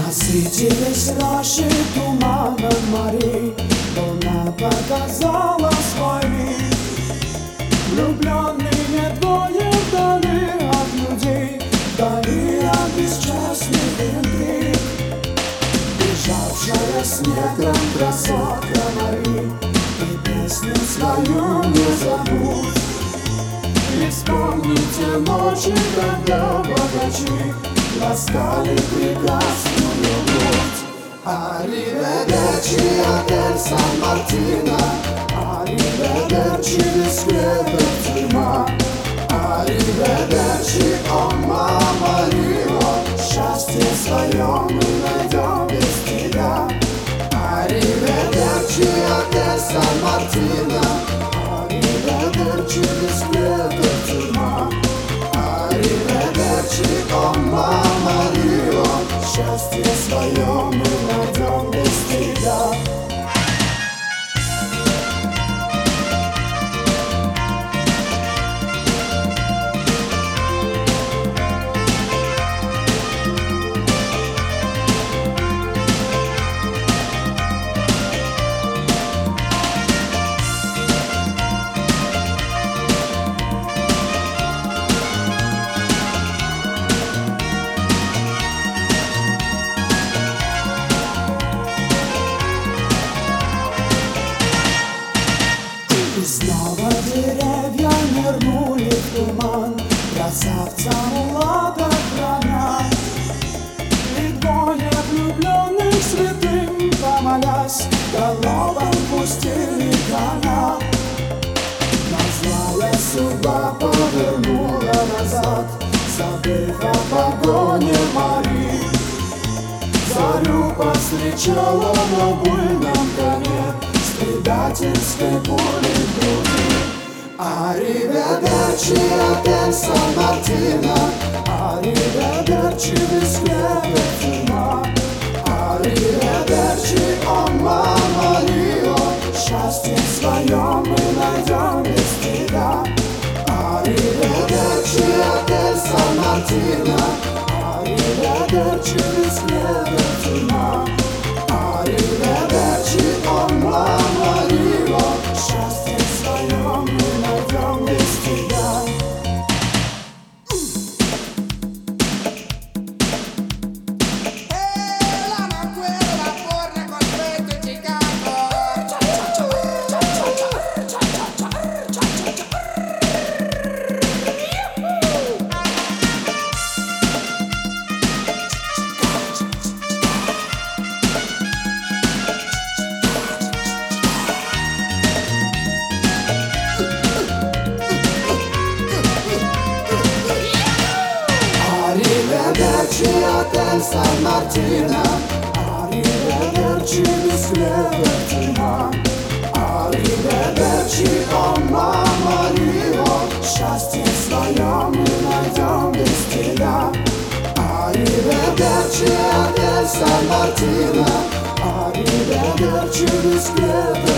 Насытились рощи туманом морей, луна показала свой вид. Влюбленные двое вдали от людей, вдали от бесчестных интриг. Бежавшая снегом красотка Мари, и песню свою не забудь. И вспомните ночи, когда богачи ласкали прекрасную грудь. Arrivederci, отель Сан-Мартино, arrivederci, дискретная тюрьма. Arrivederci, о мама Рио, счастье свое мы найдем без тебя. Arrivederci, отель Сан-Мартино, arrivederci, дискретная тюрьма. Arrivederci, о мама Рио, счастье свое мы найдем без тебя. И снова деревья нырнули в туман, красавца Мулата храня. И двое влюбленных святым, помолясь, головам пустили коня. Но злая судьба повернула назад, забыв о погоне Мари. Зарю повстречала на буйном коне с предательской пулей в груди. Arrivederci, отель Сан-Мартино, arrivederci, дискретная тюрьма. Arrivederci, о мама Рио, счастье свое мы найдем без тебя. Arrivederci, отель Сан-Мартино, arrivederci, дискретная тюрьма. Arrivederci, о мама Рио, счастье свое мы найдем без тебя. Arrivederci, отель Сан-Мартино, arrivederci, дискретная тюрьма. Arrivederci, о мама Рио, счастье свое мы найдем без тебя. Arrivederci, отель Сан-Мартино, arrivederci, дискретная